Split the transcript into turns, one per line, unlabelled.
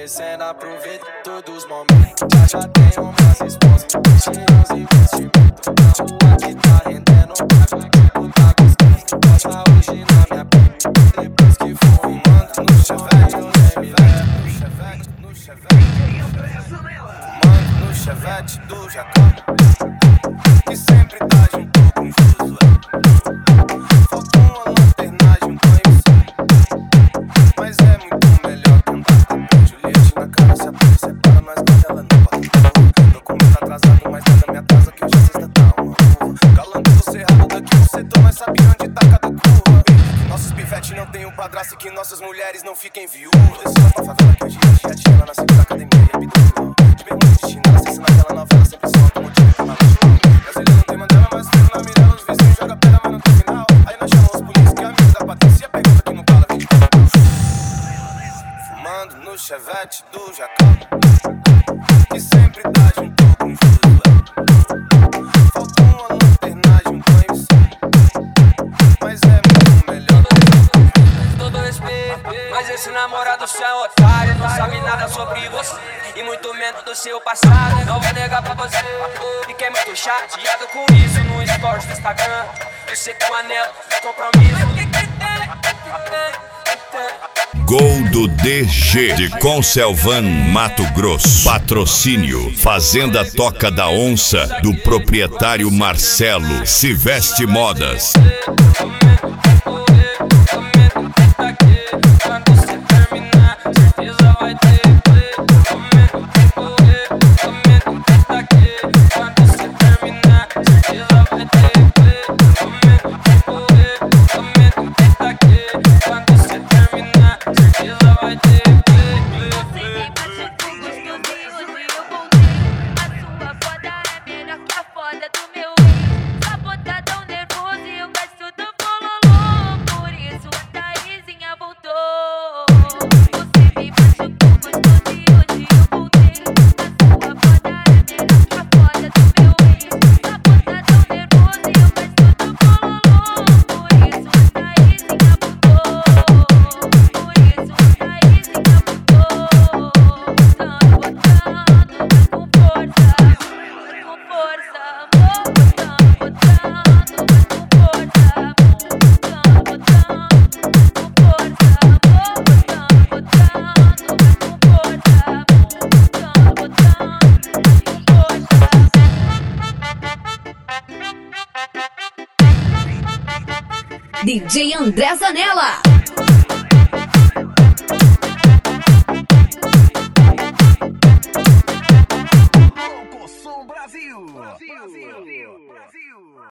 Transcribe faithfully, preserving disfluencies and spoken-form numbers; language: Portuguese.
descendo, aproveita todos os momentos. Já, já tem umas esposas, cheios de investimento. A rua que tá rendendo, tipo tá gostoso. Passa hoje na minha pele, depois que for fumando no chevette, no chevette, no chevette, fumando no chevette do Jacó, que sempre tá junto com Josué. Faltou uma lanternagem, um banho só, mas é muito melhor que andar com Juliette na cara. Se a polícia para, nós guarda ela não pode. Documento atrasado, mas nada me atrasa, que hoje a sexta tá uma uva. Galando você errado daqui, você toma, sabe onde tá cada curva. Nossos pivetes não tem um padrasto, e que nossas mulheres não fiquem viúvas. Descendo pra favela que hoje a tia ela nasceu da academia e abdominal. De bermuda de chinela, assista naquela novela, sempre solta como time canal. Brasileiro não tem Mandela, mas tudo na mirada. Os vizinhos jogam pedra, mas não tem final. Aí nós chamamos os polícia, que é amigo da Patrícia. Pergunta que não cala, vem de cada. Fumando no chevette do Jacó, que sempre tá junto com Josué. Faltou uma lanternagem, um banho só, mas é muito melhor.
Todo respeito, mas esse namorado seu é otário. Não sabe nada sobre você e muito menos do seu passado. Não vai negar pra você e que é muito chateado com isso. No stories do Instagram, eu sei que o anel é compromisso.
Gol do D G de Conselvan, Mato Grosso. Patrocínio Fazenda Toca da Onça, do proprietário Marcelo. Se Veste Modas.
D J André Zanella.
Brasil! Brasil! Brasil! Brasil!